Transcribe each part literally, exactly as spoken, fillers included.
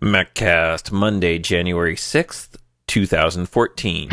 MacCast, Monday, January sixth, two thousand fourteen.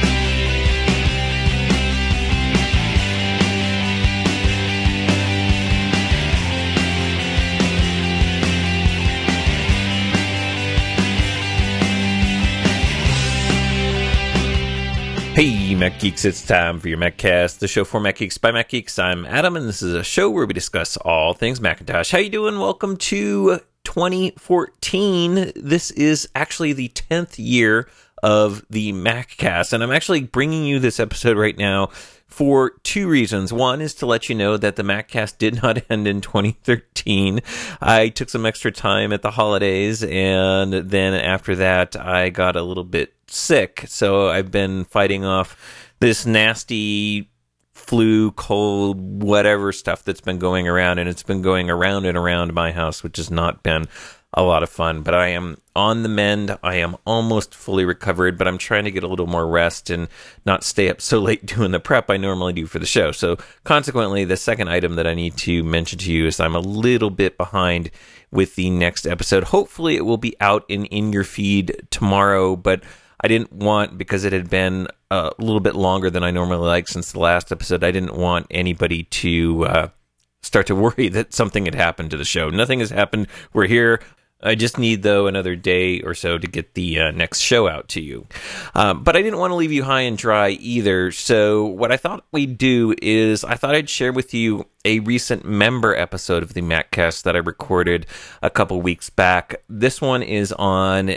Hey, Mac Geeks, it's time for your MacCast, the show for Mac Geeks by Mac Geeks. I'm Adam, and this is a show where we discuss all things Macintosh. How you doing? Welcome to twenty fourteen. This is actually the tenth year of the MacCast, and I'm actually bringing you this episode right now for two reasons. One is to let you know that the MacCast did not end in twenty thirteen. I took some extra time at the holidays, and then after that, I got a little bit sick, so I've been fighting off this nasty flu, cold, whatever stuff that's been going around, and it's been going around and around my house, which has not been a lot of fun. But I am on the mend. I am almost fully recovered, but I'm trying to get a little more rest and not stay up so late doing the prep I normally do for the show. So consequently, the second item that I need to mention to you is I'm a little bit behind with the next episode. Hopefully it will be out in, in your feed tomorrow, but I didn't want, because it had been a little bit longer than I normally like since the last episode, I didn't want anybody to uh, start to worry that something had happened to the show. Nothing has happened. We're here. I just need, though, another day or so to get the uh, next show out to you. Um, but I didn't want to leave you high and dry either. So what I thought we'd do is I thought I'd share with you a recent member episode of the MacCast that I recorded a couple weeks back. This one is on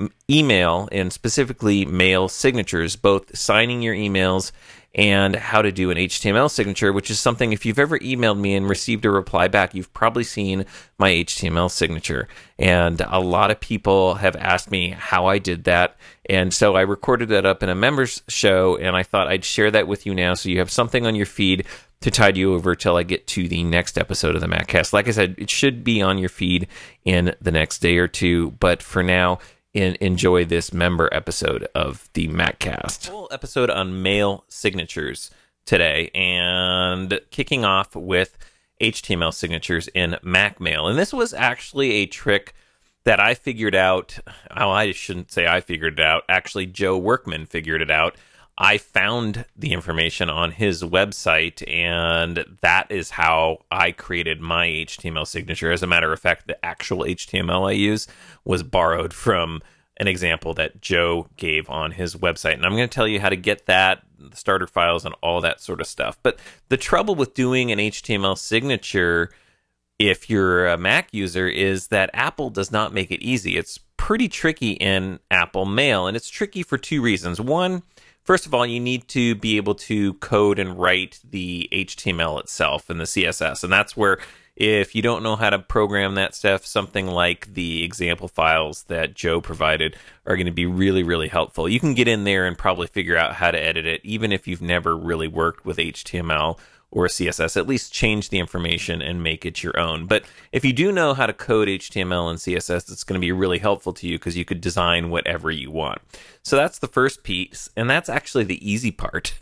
email, and specifically mail signatures, both signing your emails and how to do an H T M L signature, which is something, if you've ever emailed me and received a reply back, you've probably seen my H T M L signature. And a lot of people have asked me how I did that. And so I recorded that up in a members show, and I thought I'd share that with you now so you have something on your feed to tide you over till I get to the next episode of the MacCast. Like I said, it should be on your feed in the next day or two, but for now, In, enjoy this member episode of the MacCast. Full episode on mail signatures today, and kicking off with H T M L signatures in MacMail. And this was actually a trick that I figured out. Oh, I shouldn't say I figured it out. Actually, Joe Workman figured it out. I found the information on his website, and that is how I created my H T M L signature. As a matter of fact, the actual H T M L I use was borrowed from an example that Joe gave on his website. And I'm going to tell you how to get that, the starter files, and all that sort of stuff. But the trouble with doing an H T M L signature, if you're a Mac user, is that Apple does not make it easy. It's pretty tricky in Apple Mail, and it's tricky for two reasons. One, first of all, you need to be able to code and write the H T M L itself and the C S S. And that's where, if you don't know how to program that stuff, something like the example files that Joe provided are going to be really, really helpful. You can get in there and probably figure out how to edit it, even if you've never really worked with H T M L or C S S. At least change the information and make it your own. But if you do know how to code H T M L and C S S, it's going to be really helpful to you because you could design whatever you want. So that's the first piece, and that's actually the easy part.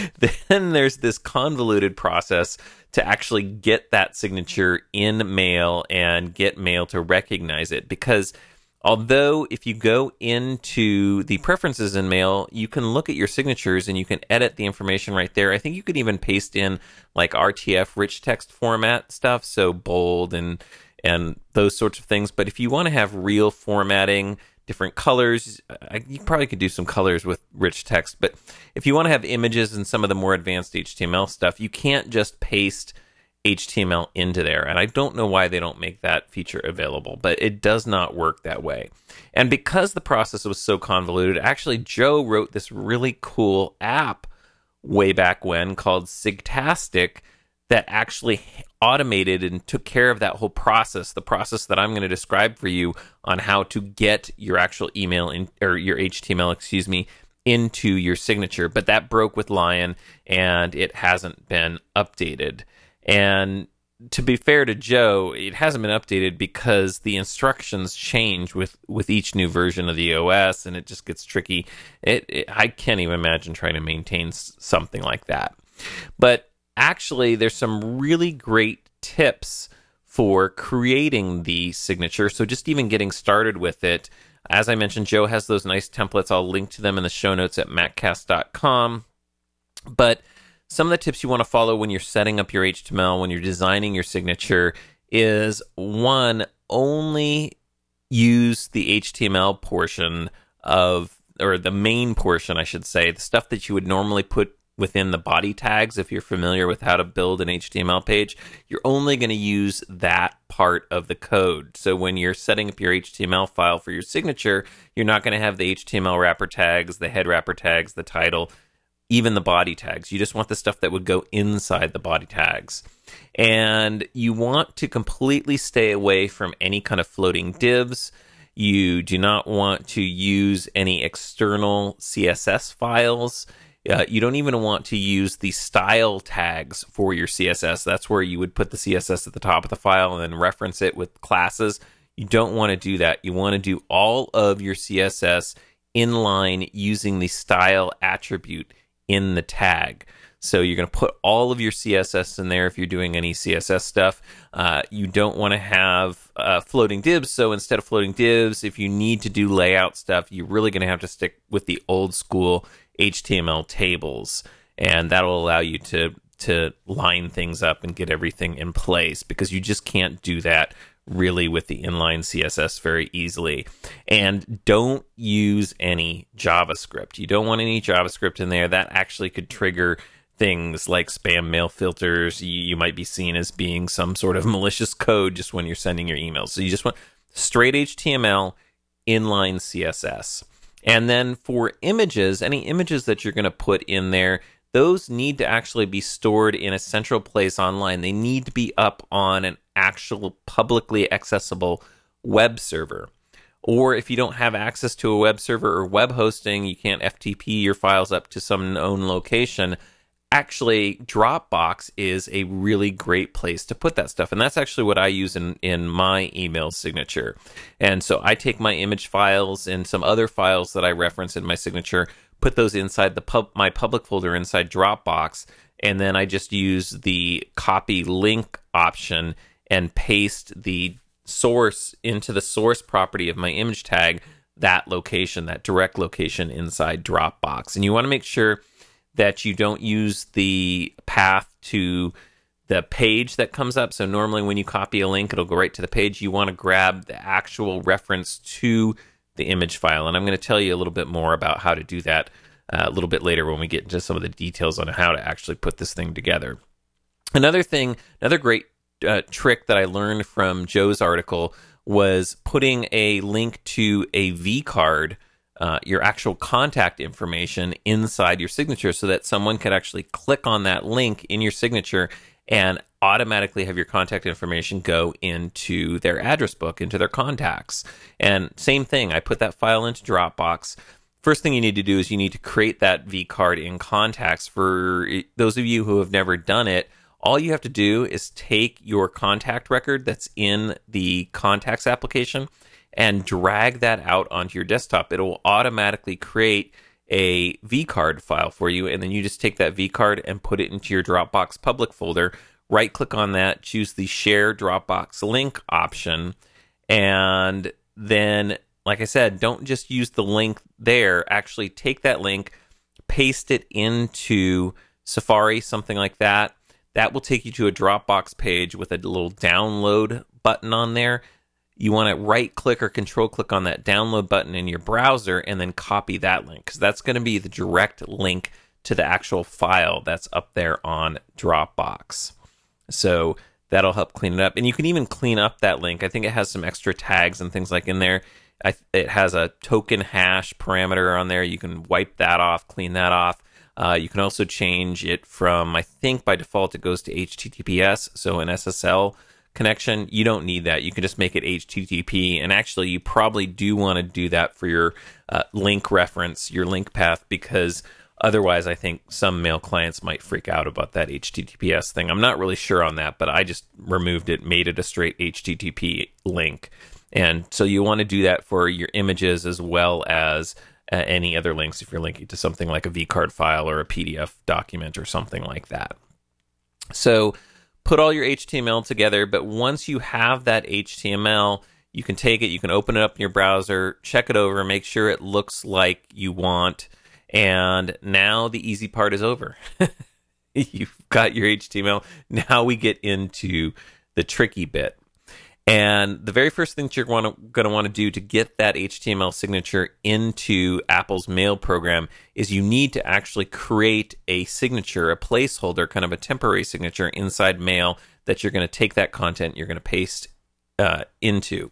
Then there's this convoluted process to actually get that signature in Mail and get Mail to recognize it. Because although if you go into the preferences in Mail, you can look at your signatures and you can edit the information right there. I think you could even paste in like R T F rich text format stuff, so bold and and those sorts of things. But if you want to have real formatting, different colors, I, you probably could do some colors with rich text. But if you want to have images and some of the more advanced H T M L stuff, you can't just paste H T M L into there. And I don't know why they don't make that feature available, but it does not work that way. And because the process was so convoluted, actually Joe wrote this really cool app way back when called Sigtastic that actually automated and took care of that whole process, the process that I'm going to describe for you on how to get your actual email in, or your H T M L, excuse me, into your signature. But that broke with Lion, and it hasn't been updated. And to be fair to Joe, it hasn't been updated because the instructions change with, with each new version of the O S, and it just gets tricky. It, it I can't even imagine trying to maintain s- something like that. But actually, there's some really great tips for creating the signature. So just even getting started with it, as I mentioned, Joe has those nice templates. I'll link to them in the show notes at maccast dot com. But some of the tips you want to follow when you're setting up your H T M L, when you're designing your signature, is one, only use the H T M L portion of, or the main portion, I should say, the stuff that you would normally put within the body tags. If you're familiar with how to build an H T M L page, you're only going to use that part of the code. So when you're setting up your H T M L file for your signature, you're not going to have the H T M L wrapper tags, the head wrapper tags, the title, even the body tags. You just want the stuff that would go inside the body tags. And you want to completely stay away from any kind of floating divs. You do not want to use any external C S S files. Uh, you don't even want to use the style tags for your C S S. That's where you would put the C S S at the top of the file and then reference it with classes. You don't want to do that. You want to do all of your C S S inline using the style attribute in the tag. So you're going to put all of your C S S in there if you're doing any C S S stuff. Uh, you don't want to have uh, floating divs. So instead of floating divs, if you need to do layout stuff, you're really going to have to stick with the old school H T M L tables. And that'll allow you to, to line things up and get everything in place, because you just can't do that really with the inline C S S very easily. And don't use any JavaScript. You don't want any JavaScript in there. That actually could trigger things like spam mail filters. You, you might be seen as being some sort of malicious code just when you're sending your emails. So you just want straight H T M L, inline C S S. And then for images, any images that you're going to put in there, those need to actually be stored in a central place online. They need to be up on an actual publicly accessible web server. Or if you don't have access to a web server or web hosting, you can't F T P your files up to some known location, actually Dropbox is a really great place to put that stuff. And that's actually what I use in, in my email signature. And so I take my image files and some other files that I reference in my signature, put those inside the pub, my public folder inside Dropbox, and then I just use the copy link option and paste the source into the source property of my image tag, that location, that direct location inside Dropbox. And you want to make sure that you don't use the path to the page that comes up. So normally when you copy a link, it'll go right to the page. You want to grab the actual reference to the image file. And I'm going to tell you a little bit more about how to do that uh, a little bit later when we get into some of the details on how to actually put this thing together. Another thing, another great uh, trick that I learned from Joe's article was putting a link to a V card, uh, your actual contact information inside your signature, so that someone could actually click on that link in your signature and automatically have your contact information go into their address book, into their contacts. And same thing, I put that file into Dropbox. First thing you need to do is you need to create that V card in Contacts. For those of you who have never done it, all you have to do is take your contact record that's in the Contacts application and drag that out onto your desktop. It will automatically create a V card file for you, and then you just take that V card and put it into your Dropbox public folder. Right click on that, choose the Share Dropbox Link option, and then, like I said, don't just use the link there. Actually take that link, paste it into Safari, something like that. That will take you to a Dropbox page with a little download button on there. You want to right click or control click on that download button in your browser and then copy that link, because that's going to be the direct link to the actual file that's up there on Dropbox. So that'll help clean it up. And you can even clean up that link. I think it has some extra tags and things like in there. I, it has a token hash parameter on there. You can wipe that off, clean that off. Uh, you can also change it from, I think by default it goes to H T T P S, so an S S L connection. You don't need that. You can just make it H T T P, and actually you probably do want to do that for your uh, link reference, your link path, because otherwise I think some mail clients might freak out about that H T T P S thing. I'm not really sure on that, but I just removed it, made it a straight H T T P link. And so you want to do that for your images as well as uh, any other links if you're linking to something like a V card file or a P D F document or something like that. So put all your H T M L together, but once you have that H T M L, you can take it, you can open it up in your browser, check it over, make sure it looks like you want, and now the easy part is over. You've got your H T M L. Now we get into the tricky bit. And the very first thing that you're going to want to do to get that H T M L signature into Apple's Mail program is you need to actually create a signature, a placeholder, kind of a temporary signature inside Mail that you're going to take that content, you're going to paste uh, into.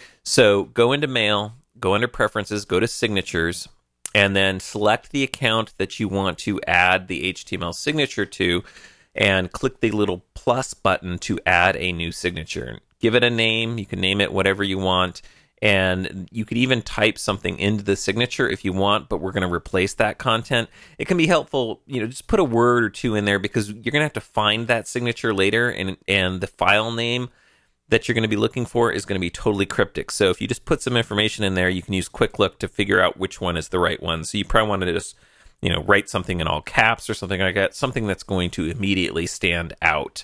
So go into Mail, go under Preferences, go to Signatures, and then select the account that you want to add the H T M L signature to, and click the little plus button to add a new signature. Give it a name. You can name it whatever you want. And you could even type something into the signature if you want, but we're going to replace that content. It can be helpful, you know, just put a word or two in there because you're going to have to find that signature later, and, and the file name that you're going to be looking for is going to be totally cryptic. So if you just put some information in there, you can use Quick Look to figure out which one is the right one. So you probably want to just, you know, write something in all caps or something like that, something that's going to immediately stand out.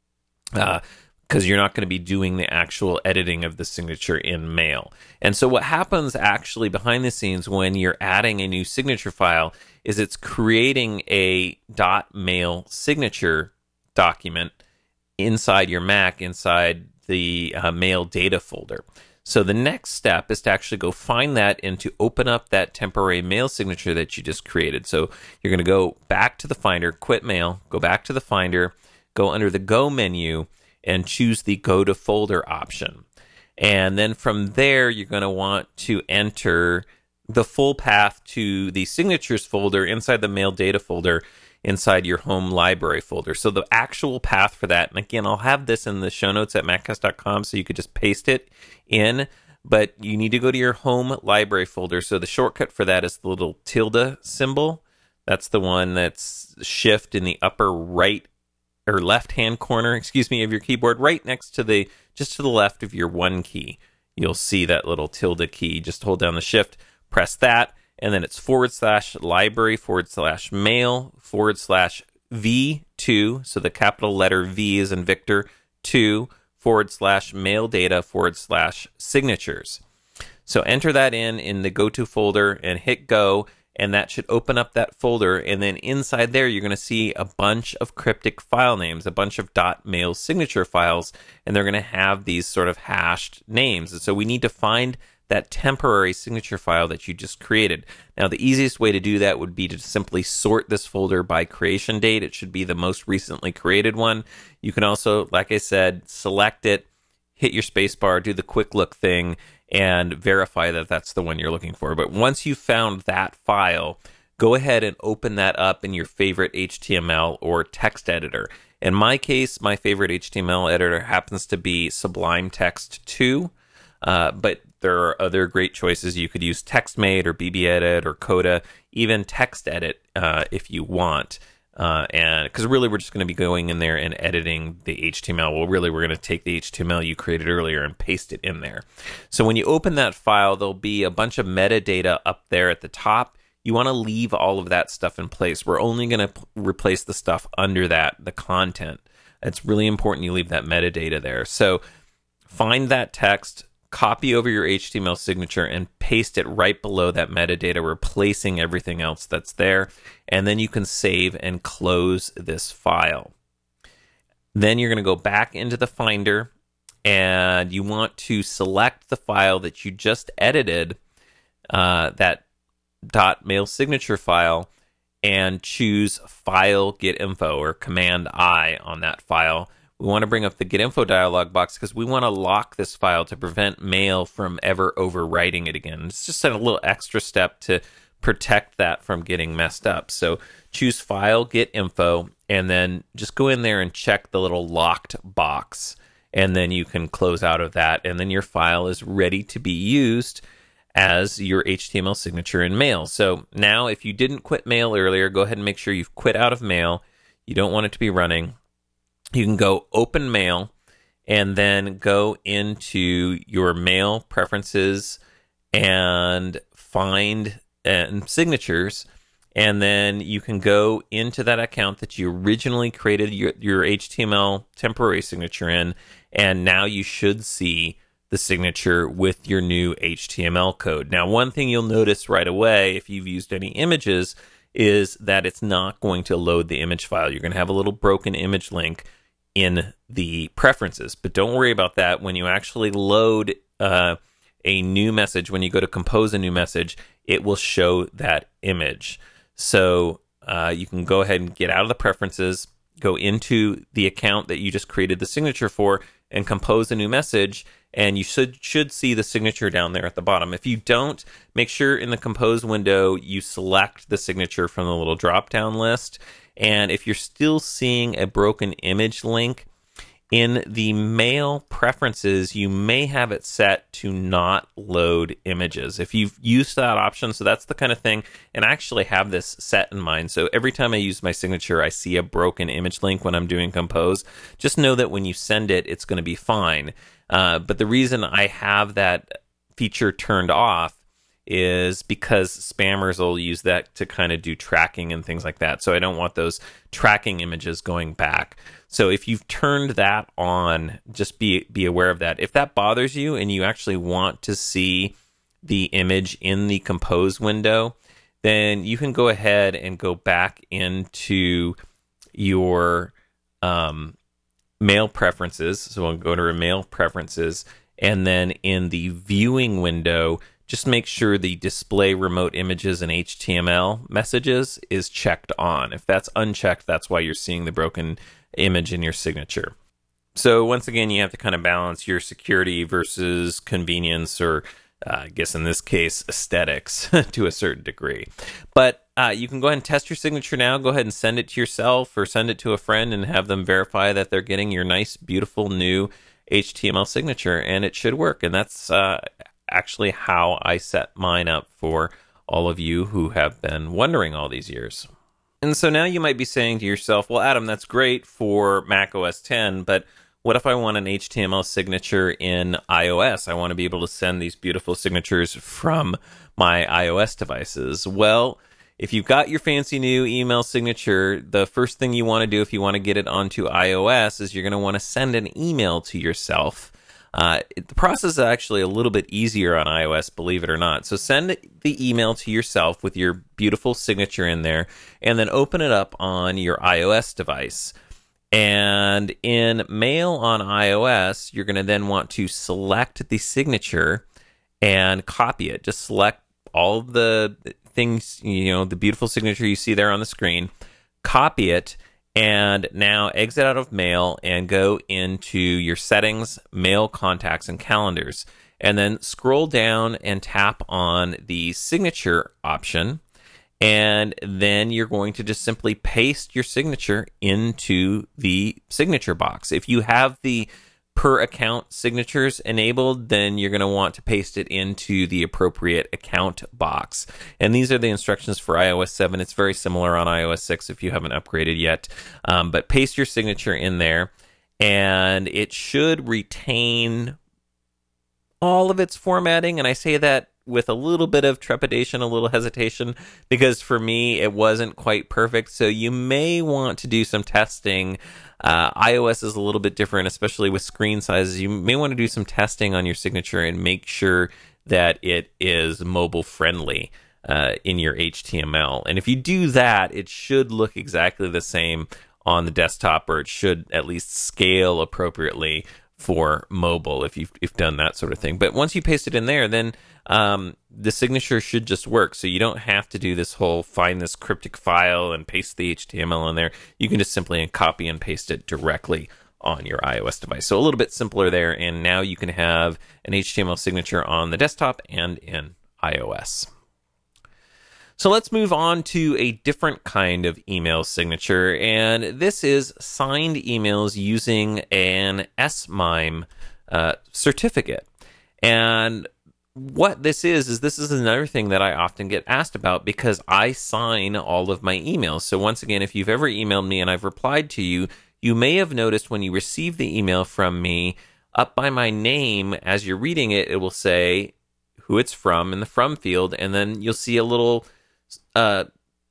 Uh, because you're not going to be doing the actual editing of the signature in Mail. And so what happens actually behind the scenes when you're adding a new signature file is it's creating a .mail signature document inside your Mac, inside the uh, Mail data folder. So the next step is to actually go find that and to open up that temporary Mail signature that you just created. So you're going to go back to the Finder, quit Mail, go back to the Finder, go under the Go menu, and choose the Go to Folder option. And then from there, you're going to want to enter the full path to the Signatures folder inside the Mail data folder inside your home library folder. So the actual path for that, and again, I'll have this in the show notes at maccast dot com so you could just paste it in, but you need to go to your home library folder. So the shortcut for that is the little tilde symbol. That's the one that's shift in the upper right or left-hand corner, excuse me, of your keyboard, right next to the, just to the left of your one key. You'll see that little tilde key. Just hold down the shift, press that, and then it's forward slash library, forward slash mail, forward slash V two, so the capital letter V is in Victor, two, forward slash mail data, forward slash signatures. So enter that in, in the go to folder and hit go, and that should open up that folder, and then inside there you're going to see a bunch of cryptic file names, a bunch of .mail signature files, and they're going to have these sort of hashed names. And so we need to find that temporary signature file that you just created. Now the easiest way to do that would be to simply sort this folder by creation date. It should be the most recently created one. You can also, like I said, select it, hit your spacebar, do the quick look thing, and verify that that's the one you're looking for. But once you've found that file, go ahead and open that up in your favorite H T M L or text editor. In my case, my favorite H T M L editor happens to be Sublime Text two, uh, but there are other great choices. You could use TextMate or B B Edit or Coda, even TextEdit uh, if you want. Uh, and because really we're just going to be going in there and editing the H T M L. Well, really we're going to take the H T M L you created earlier and paste it in there. So when you open that file, there'll be a bunch of metadata up there at the top. You want to leave all of that stuff in place. We're only going to p- replace the stuff under that, the content. It's really important you leave that metadata there. So find that text, copy over your H T M L signature, and paste it right below that metadata, replacing everything else that's there. And then you can save and close this file. Then you're going to go back into the Finder, and you want to select the file that you just edited, uh, that .mail signature file, and choose File Get Info or Command I on that file. We want to bring up the Get Info dialog box because we want to lock this file to prevent Mail from ever overwriting it again. It's just a little extra step to protect that from getting messed up. So choose File, Get Info, and then just go in there and check the little locked box. And then you can close out of that, and then your file is ready to be used as your H T M L signature in Mail. So now if you didn't quit Mail earlier, go ahead and make sure you've quit out of Mail. You don't want it to be running. You can go open Mail and then go into your Mail preferences and find and signatures, and then you can go into that account that you originally created your, your H T M L temporary signature in, and now you should see the signature with your new H T M L code. Now, one thing you'll notice right away if you've used any images is that it's not going to load the image file. You're going to have a little broken image link in the preferences, but don't worry about that. When you actually load uh, a new message, when you go to compose a new message, it will show that image. So uh, you can go ahead and get out of the preferences, go into the account that you just created the signature for, and compose a new message, and you should should see the signature down there at the bottom. If you don't, make sure in the compose window you select the signature from the little drop-down list. And if you're still seeing a broken image link, in the mail preferences, you may have it set to not load images. If you've used that option, so that's the kind of thing, and I actually have this set in mind. So every time I use my signature, I see a broken image link when I'm doing compose. Just know that when you send it, it's going to be fine. Uh, but the reason I have that feature turned off is because spammers will use that to kind of do tracking and things like that. So I don't want those tracking images going back. So if you've turned that on, just be be aware of that. If that bothers you and you actually want to see the image in the compose window, then you can go ahead and go back into your um, mail preferences. So I'll go to mail preferences, and then in the viewing window, just make sure the display remote images and H T M L messages is checked on. If that's unchecked, that's why you're seeing the broken image in your signature. So once again, you have to kind of balance your security versus convenience, or uh, I guess in this case, aesthetics to a certain degree. But uh, you can go ahead and test your signature now. Go ahead and send it to yourself or send it to a friend and have them verify that they're getting your nice, beautiful new H T M L signature, and it should work. And that's uh, actually how I set mine up for all of you who have been wondering all these years. And so now you might be saying to yourself, well, Adam, that's great for Mac O S ten, but what if I want an H T M L signature in iOS? I want to be able to send these beautiful signatures from my iOS devices. Well, if you've got your fancy new email signature, the first thing you want to do if you want to get it onto iOS is you're going to want to send an email to yourself. Uh, the process is actually a little bit easier on iOS, believe it or not. So send the email to yourself with your beautiful signature in there, and then open it up on your iOS device. And in Mail on iOS, you're going to then want to select the signature and copy it. Just select all of the things, you know, the beautiful signature you see there on the screen, copy it, and now exit out of Mail and go into your settings, Mail, Contacts, and Calendars. And then scroll down and tap on the signature option. And then you're going to just simply paste your signature into the signature box. If you have the per account signatures enabled, then you're going to want to paste it into the appropriate account box. And these are the instructions for iOS seven. It's very similar on iOS six if you haven't upgraded yet. Um, but paste your signature in there, and it should retain all of its formatting. And I say that with a little bit of trepidation, a little hesitation, because for me, it wasn't quite perfect. So you may want to do some testing. Uh, iOS is a little bit different, especially with screen sizes. You may want to do some testing on your signature and make sure that it is mobile friendly uh, in your H T M L. And if you do that, it should look exactly the same on the desktop, or it should at least scale appropriately for mobile if you've, if you've done that sort of thing. But once you paste it in there, then um, the signature should just work. So you don't have to do this whole find this cryptic file and paste the H T M L in there. You can just simply copy and paste it directly on your iOS device. So a little bit simpler there, and now you can have an H T M L signature on the desktop and in iOS. So let's move on to a different kind of email signature, and this is signed emails using an S MIME uh, certificate. And what this is, is this is another thing that I often get asked about because I sign all of my emails. So once again, if you've ever emailed me and I've replied to you, you may have noticed when you receive the email from me, up by my name, as you're reading it, it will say who it's from in the from field, and then you'll see a little uh,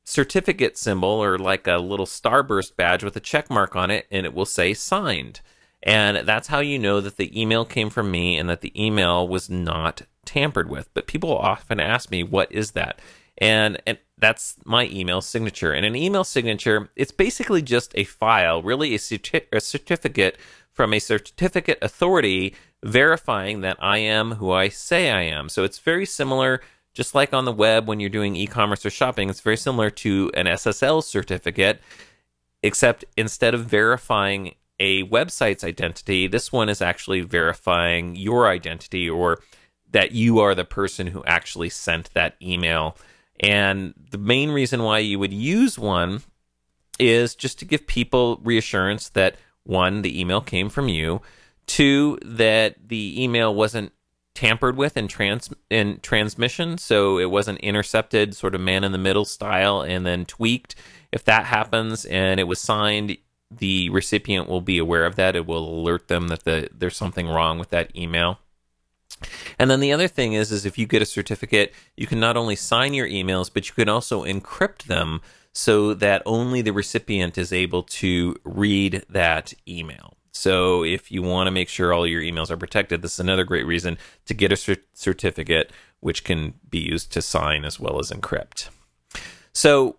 certificate symbol or like a little starburst badge with a check mark on it, and it will say signed. And that's how you know that the email came from me and that the email was not tampered with. But people often ask me, what is that? And, and that's my email signature. And an email signature, it's basically just a file, really a, certi- a certificate from a certificate authority verifying that I am who I say I am. So it's very similar, just like on the web when you're doing e-commerce or shopping, it's very similar to an S S L certificate, except instead of verifying a website's identity, this one is actually verifying your identity, or that you are the person who actually sent that email. And the main reason why you would use one is just to give people reassurance that, one, the email came from you, two, that the email wasn't tampered with in trans in transmission, so it wasn't intercepted sort of man-in-the-middle style and then tweaked. If that happens and it was signed, the recipient will be aware of that. It will alert them that the, there's something wrong with that email. And then the other thing is, is if you get a certificate, you can not only sign your emails, but you can also encrypt them so that only the recipient is able to read that email. So if you want to make sure all your emails are protected, this is another great reason to get a cert- certificate, which can be used to sign as well as encrypt. So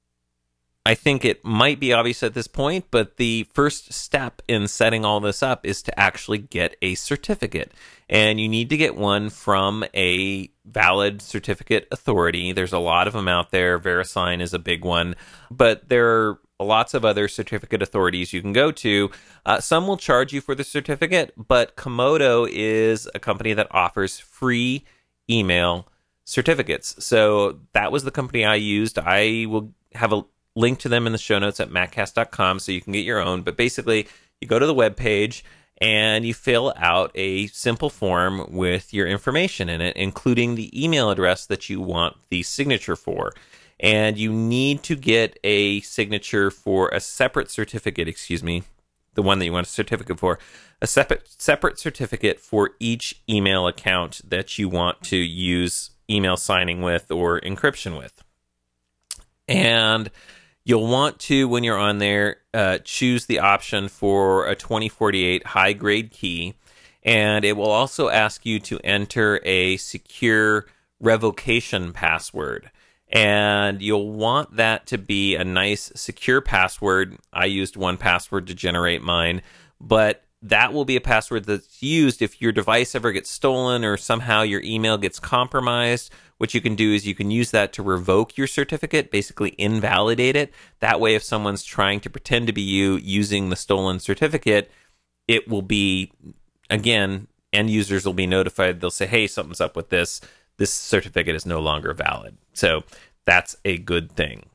I think it might be obvious at this point, but the first step in setting all this up is to actually get a certificate. And you need to get one from a valid certificate authority. There's a lot of them out there. VeriSign is a big one, but there are lots of other certificate authorities you can go to. Uh, some will charge you for the certificate, but Comodo is a company that offers free email certificates. So that was the company I used. I will have a link to them in the show notes at maccast dot com so you can get your own. But basically, you go to the web page and you fill out a simple form with your information in it, including the email address that you want the signature for. And you need to get a signature for a separate certificate, excuse me, the one that you want a certificate for, a separate separate certificate for each email account that you want to use email signing with or encryption with. And you'll want to, when you're on there, uh, choose the option for a twenty forty-eight high-grade key, and it will also ask you to enter a secure revocation password. And you'll want that to be a nice, secure password. I used one password to generate mine, but that will be a password that's used if your device ever gets stolen or somehow your email gets compromised. What you can do is you can use that to revoke your certificate, basically invalidate it. That way, if someone's trying to pretend to be you using the stolen certificate, it will be, again, end users will be notified. They'll say, hey, something's up with this. This certificate is no longer valid. So that's a good thing.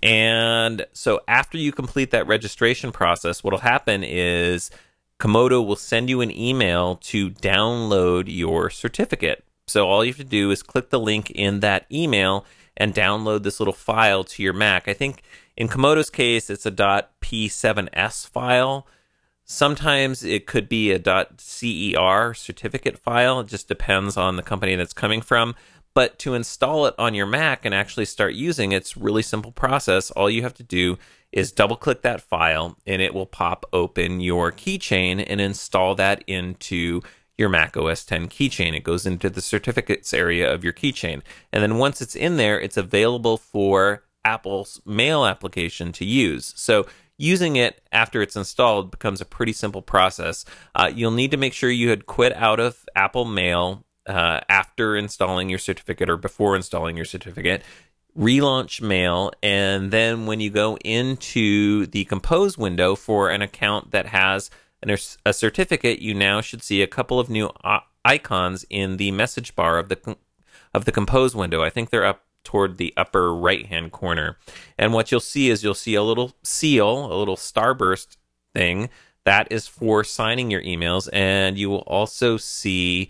And so after you complete that registration process, what'll happen is Comodo will send you an email to download your certificate. So all you have to do is click the link in that email and download this little file to your Mac. I think in Comodo's case, it's a .p seven s file. Sometimes it could be a .cer certificate file. It just depends on the company that's coming from. But to install it on your Mac and actually start using it, it's a really simple process. All you have to do is double-click that file, and it will pop open your keychain and install that into your Mac O S ten keychain. It goes into the certificates area of your keychain. And then once it's in there, it's available for Apple's Mail application to use. So using it after it's installed becomes a pretty simple process. Uh, you'll need to make sure you had quit out of Apple Mail uh, after installing your certificate or before installing your certificate. Relaunch Mail, and then when you go into the Compose window for an account that has an, a certificate, you now should see a couple of new uh, icons in the message bar of the of the Compose window. I think they're up toward the upper right-hand corner. And what you'll see is you'll see a little seal, a little starburst thing. That is for signing your emails. And you will also see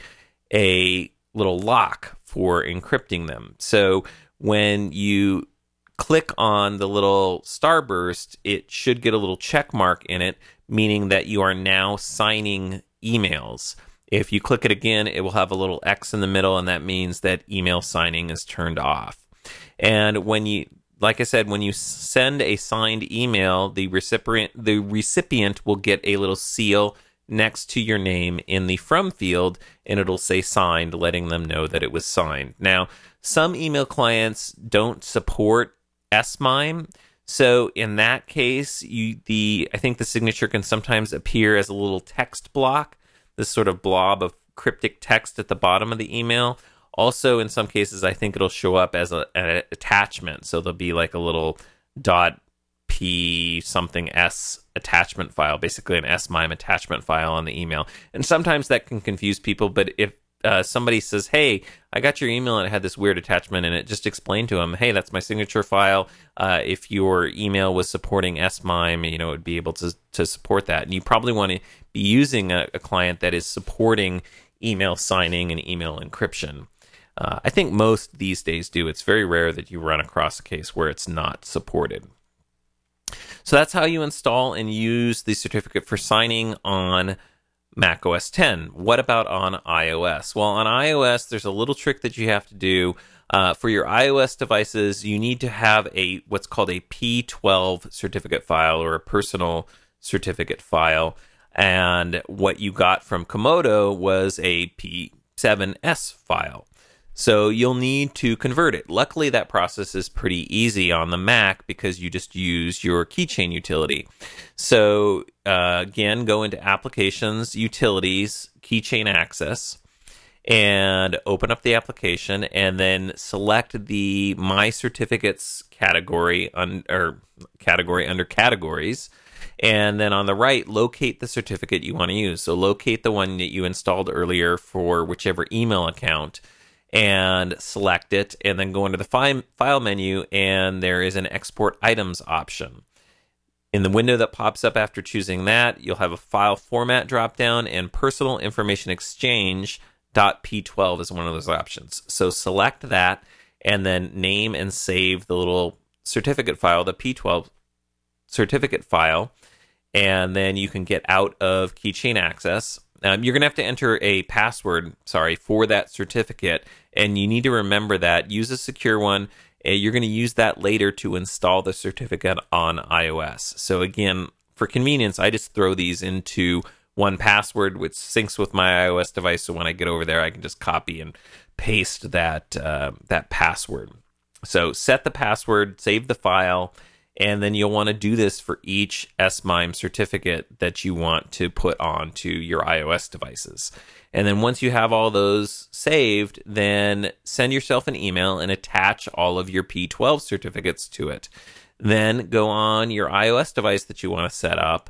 a little lock for encrypting them. So when you click on the little starburst, it should get a little check mark in it, meaning that you are now signing emails. If you click it again, it will have a little X in the middle, and that means that email signing is turned off. And when you, like I said, when you send a signed email, the recipient the recipient will get a little seal next to your name in the from field, and it'll say signed, letting them know that it was signed. Now, some email clients don't support S M I M E, so in that case, you the I think the signature can sometimes appear as a little text block, this sort of blob of cryptic text at the bottom of the email. Also, in some cases, I think it'll show up as a, an attachment, so there'll be like a little dot P something S attachment file, basically an S M I M E attachment file on the email. And sometimes that can confuse people, but if uh, somebody says, hey, I got your email and it had this weird attachment in it, just explain to them, hey, that's my signature file. Uh, if your email was supporting S M I M E, you know, it would be able to, to support that. And you probably want to be using a, a client that is supporting email signing and email encryption. Uh, I think most these days do. It's very rare that you run across a case where it's not supported. So that's how you install and use the certificate for signing on Mac O S ten. What about on iOS? Well, on iOS, there's a little trick that you have to do. Uh, for your iOS devices, you need to have a what's called a P twelve certificate file, or a personal certificate file. And what you got from Comodo was a P seven S file. So you'll need to convert it. Luckily, that process is pretty easy on the Mac because you just use your keychain utility. So uh, again, go into Applications, Utilities, Keychain Access, and open up the application, and then select the My Certificates category, un- or category under Categories. And then on the right, locate the certificate you want to use. So locate the one that you installed earlier for whichever email account, and select it, and then go into the fi- file menu, and there is an export items option. In the window that pops up after choosing that, you'll have a file format dropdown, and personal information exchange .p twelve is one of those options. So select that, and then name and save the little certificate file, the P twelve certificate file, and then you can get out of Keychain Access. Um, you're going to have to enter a password, sorry, for that certificate, and you need to remember that. Use a secure one. Uh, you're going to use that later to install the certificate on iOS. So again, for convenience, I just throw these into one password, which syncs with my iOS device, so when I get over there, I can just copy and paste that, uh, that password. So set the password, save the file, and then you'll want to do this for each S M I M E certificate that you want to put onto your iOS devices. And then once you have all those saved, then send yourself an email and attach all of your P twelve certificates to it. Then go on your iOS device that you want to set up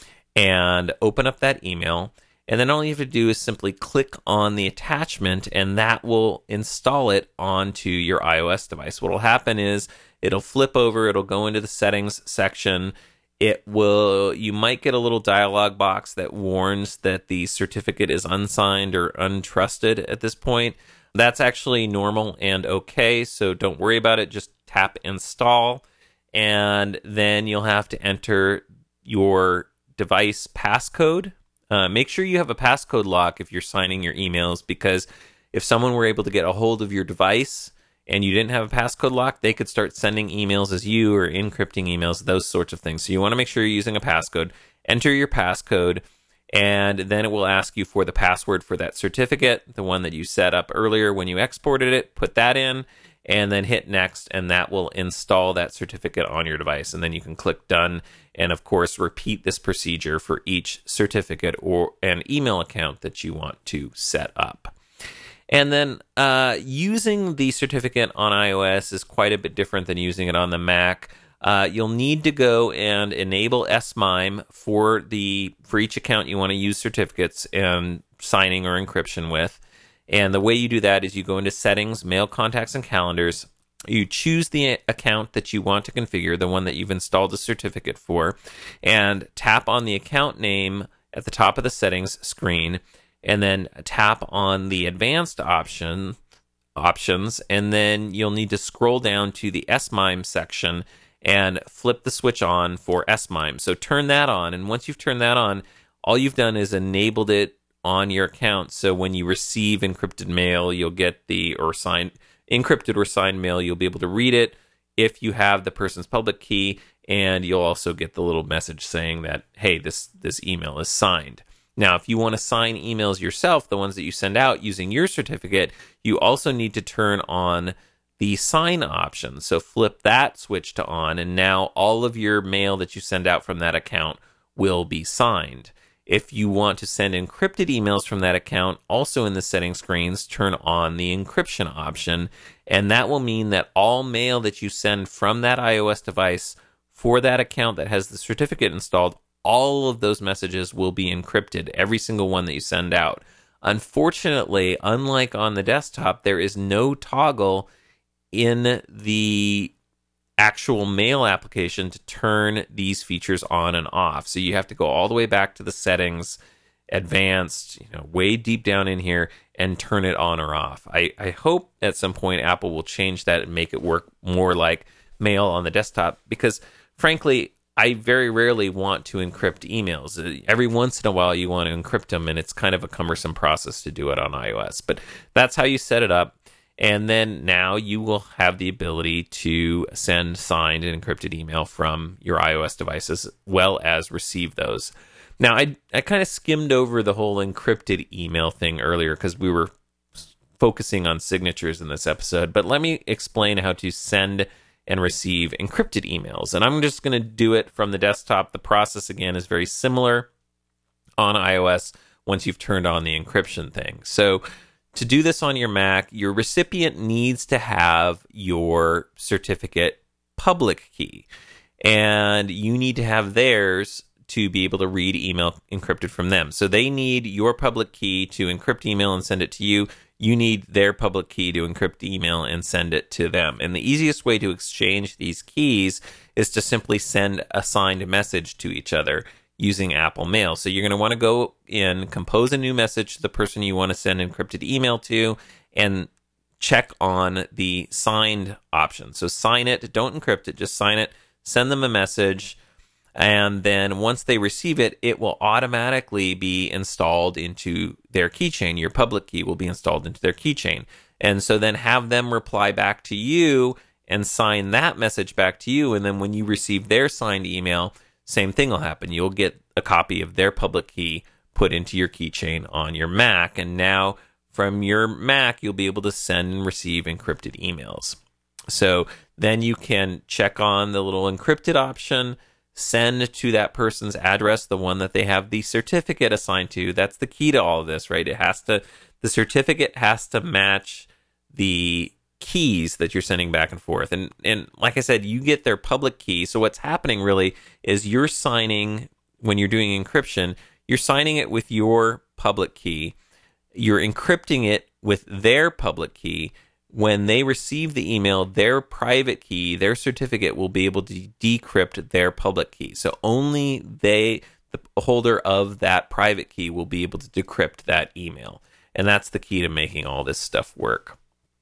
and open up that email. And then all you have to do is simply click on the attachment, and that will install it onto your iOS device. What will happen is it'll flip over, it'll go into the settings section. It will, you might get a little dialog box that warns that the certificate is unsigned or untrusted at this point. That's actually normal and okay, so don't worry about it. Just tap install, and then you'll have to enter your device passcode. Uh, make sure you have a passcode lock if you're signing your emails, because if someone were able to get a hold of your device and you didn't have a passcode lock, they could start sending emails as you or encrypting emails, those sorts of things. So you want to make sure you're using a passcode. Enter your passcode, and then it will ask you for the password for that certificate, the one that you set up earlier when you exported it. Put that in, and then hit next, and that will install that certificate on your device. And then you can click done, and of course repeat this procedure for each certificate or an email account that you want to set up. And then uh, using the certificate on iOS is quite a bit different than using it on the Mac. Uh, you'll need to go and enable S M I M E for the for each account you want to use certificates and signing or encryption with. And the way you do that is you go into Settings, Mail, Contacts, and Calendars. You choose the account that you want to configure, the one that you've installed the certificate for, and tap on the account name at the top of the settings screen, and then tap on the advanced option options, and then you'll need to scroll down to the S M I M E section and flip the switch on for S M I M E. So turn that on, and once you've turned that on, all you've done is enabled it on your account. So when you receive encrypted mail, you'll get the or signed encrypted or signed mail, you'll be able to read it if you have the person's public key, and you'll also get the little message saying that, hey, this, this email is signed. Now, if you want to sign emails yourself, the ones that you send out using your certificate, you also need to turn on the sign option. So flip that switch to on, and now all of your mail that you send out from that account will be signed. If you want to send encrypted emails from that account, also in the settings screens, turn on the encryption option, and that will mean that all mail that you send from that iOS device for that account that has the certificate installed, all of those messages will be encrypted, every single one that you send out. Unfortunately, unlike on the desktop, there is no toggle in the actual mail application to turn these features on and off. So you have to go all the way back to the settings, advanced, you know, way deep down in here, and turn it on or off. I, I hope at some point Apple will change that and make it work more like mail on the desktop, because frankly, I very rarely want to encrypt emails. Every once in a while you want to encrypt them, and it's kind of a cumbersome process to do it on iOS. But that's how you set it up. And then now you will have the ability to send signed and encrypted email from your iOS devices, as well as receive those. Now, I I kind of skimmed over the whole encrypted email thing earlier because we were focusing on signatures in this episode. But let me explain how to send and receive encrypted emails. And I'm just going to do it from the desktop. The process, again, is very similar on iOS once you've turned on the encryption thing. So to do this on your Mac, your recipient needs to have your certificate public key, and you need to have theirs to be able to read email encrypted from them. So they need your public key to encrypt email and send it to you. You need their public key to encrypt email and send it to them. And the easiest way to exchange these keys is to simply send a signed message to each other using Apple Mail. So you're going to want to go in, compose a new message to the person you want to send encrypted email to, and check on the signed option. So sign it, don't encrypt it, just sign it, send them a message, and then once they receive it, it will automatically be installed into their keychain. Your public key will be installed into their keychain. And so then have them reply back to you and sign that message back to you, and then when you receive their signed email, same thing will happen. You'll get a copy of their public key put into your keychain on your Mac, and now from your Mac, you'll be able to send and receive encrypted emails. So then you can check on the little encrypted option, send to that person's address, the one that they have the certificate assigned to. That's the key to all of this, right? It has to, the certificate has to match the keys that you're sending back and forth. And and like I said, you get their public key. So what's happening really is you're signing, when you're doing encryption, you're signing it with your public key. You're encrypting it with their public key. When they receive the email, their private key, their certificate, will be able to decrypt their public key. So only they, the holder of that private key, will be able to decrypt that email. And that's the key to making all this stuff work.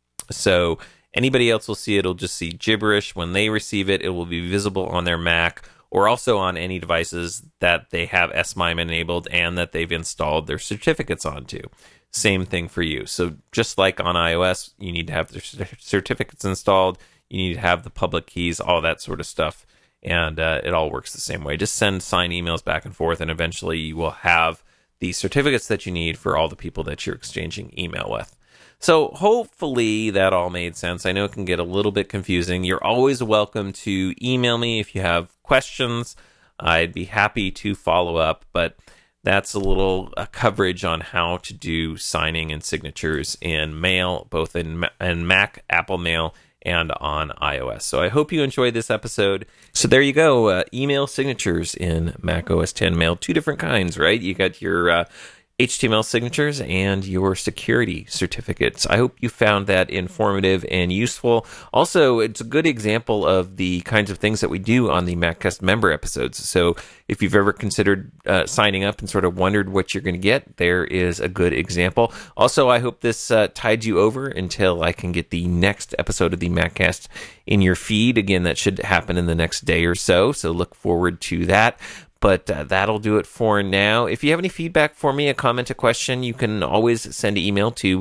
So anybody else will see it, it'll just see gibberish. When they receive it, it will be visible on their Mac, or also on any devices that they have S M I M E enabled and that they've installed their certificates onto. Same thing for you. So just like on iOS, you need to have the certificates installed, you need to have the public keys, all that sort of stuff, and uh, it all works the same way. Just send signed emails back and forth, and eventually you will have the certificates that you need for all the people that you're exchanging email with. So hopefully that all made sense. I know it can get a little bit confusing. You're always welcome to email me if you have questions. I'd be happy to follow up, but that's a little uh, coverage on how to do signing and signatures in Mail, both in, in Mac, Apple Mail, and on iOS. So I hope you enjoyed this episode. So there you go, uh, email signatures in Mac O S ten Mail. Two different kinds, right? You got your uh, H T M L signatures and your security certificates. I hope you found that informative and useful. Also, it's a good example of the kinds of things that we do on the MacCast member episodes. So if you've ever considered uh, signing up and sort of wondered what you're going to get, there is a good example. Also, I hope this uh, tied you over until I can get the next episode of the MacCast in your feed. Again, that should happen in the next day or so, so look forward to that. But uh, that'll do it for now. If you have any feedback for me, a comment, a question, you can always send an email to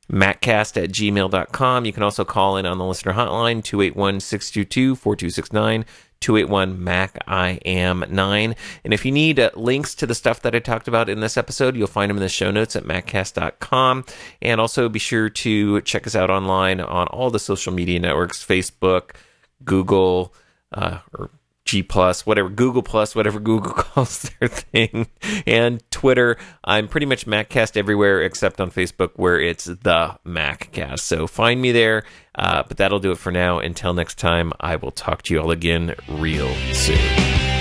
maccast at gmail dot com. You can also call in on the listener hotline, two eight one, six two two, four two six nine, two eight one, Mac I am nine. And if you need uh, links to the stuff that I talked about in this episode, you'll find them in the show notes at maccast dot com. And also be sure to check us out online on all the social media networks, Facebook, Google, uh, or G plus, whatever, Google plus, whatever Google calls their thing, and Twitter. I'm pretty much MacCast everywhere except on Facebook, where it's the MacCast. So find me there, uh, but that'll do it for now. Until next time, I will talk to you all again real soon.